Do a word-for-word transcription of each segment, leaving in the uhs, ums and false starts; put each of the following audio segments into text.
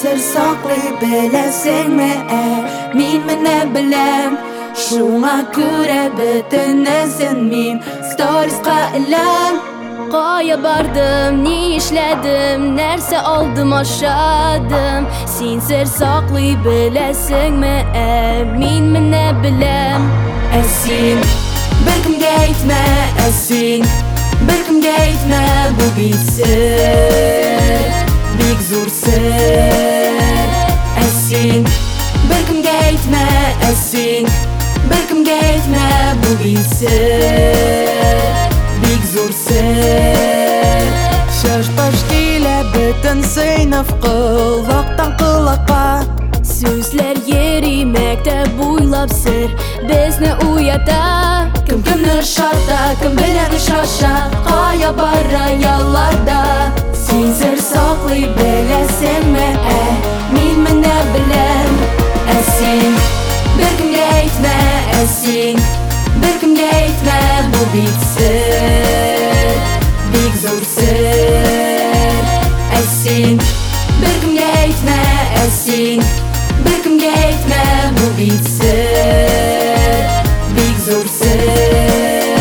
sır saklı bilesin mi e min mi ne bilem şuna göre bitinesin min stories qailem Qaya bardım, ne işledim, nerse aldım aşadım Sen sır saklı bilesin mi emin mi ne bilem Esin bir kimge gitme Esin bir kimge gitme bu bir sır Big zor sır Esin bir kimge gitme Esin bir kimge gitme bu bir sır Big zor sır Şaş başkile bütün sınıf kulaktan kulağa Sözler yerimekte buylap sır bizni uyata Kim kimdir şartta, kim bilen şaşa Qaya barra yallarda Sen sır saklı bilesin mi eh min mi ne bilem Esin bir kimge gitme Esin bir kimge gitme bu bir sır Big zor sır Esin bir kimge gitme Esin bir kimge gitme bu bir sır Big zor sır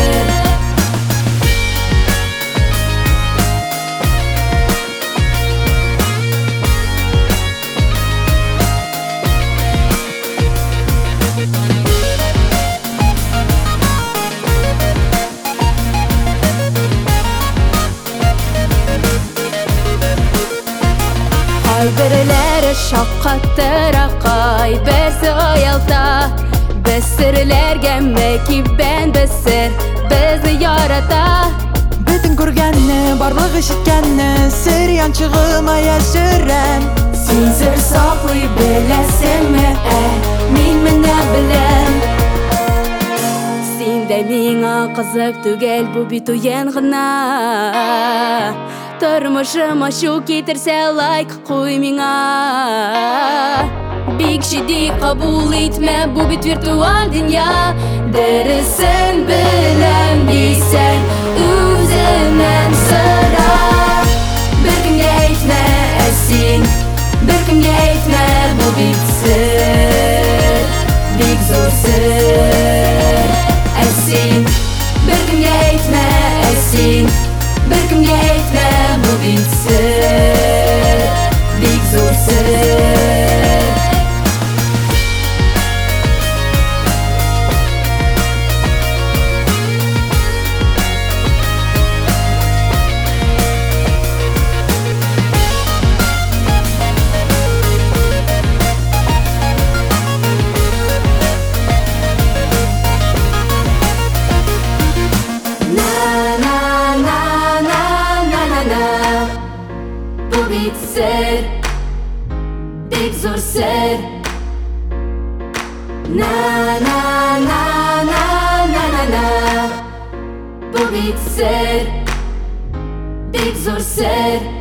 Kalbirlere şakkattır akay Bersi ayalta Besirler gemme ki ben besir Bizi yarata Bütün görgənni, barlıq işitkənni Sır yançığıma yaşırəm Sen sır saklı bilesin mi eh min mi ne bilem Sen de mina kızık tügel bu bit uyanğına Turmuşuma şu getirse like koy mina Bir kişi kabul etme bu bit virtual dünya Derisin bilen bilsen üzümen sıra Bir kimge gitme Esin bir kimge gitme bu bir sır Big zor sır Esin bir kimge gitme Esin bir kimge gitme bu bir sır Big zor sır Big sır, big zor sır Na na na na na na na Bu big sır, big zor sır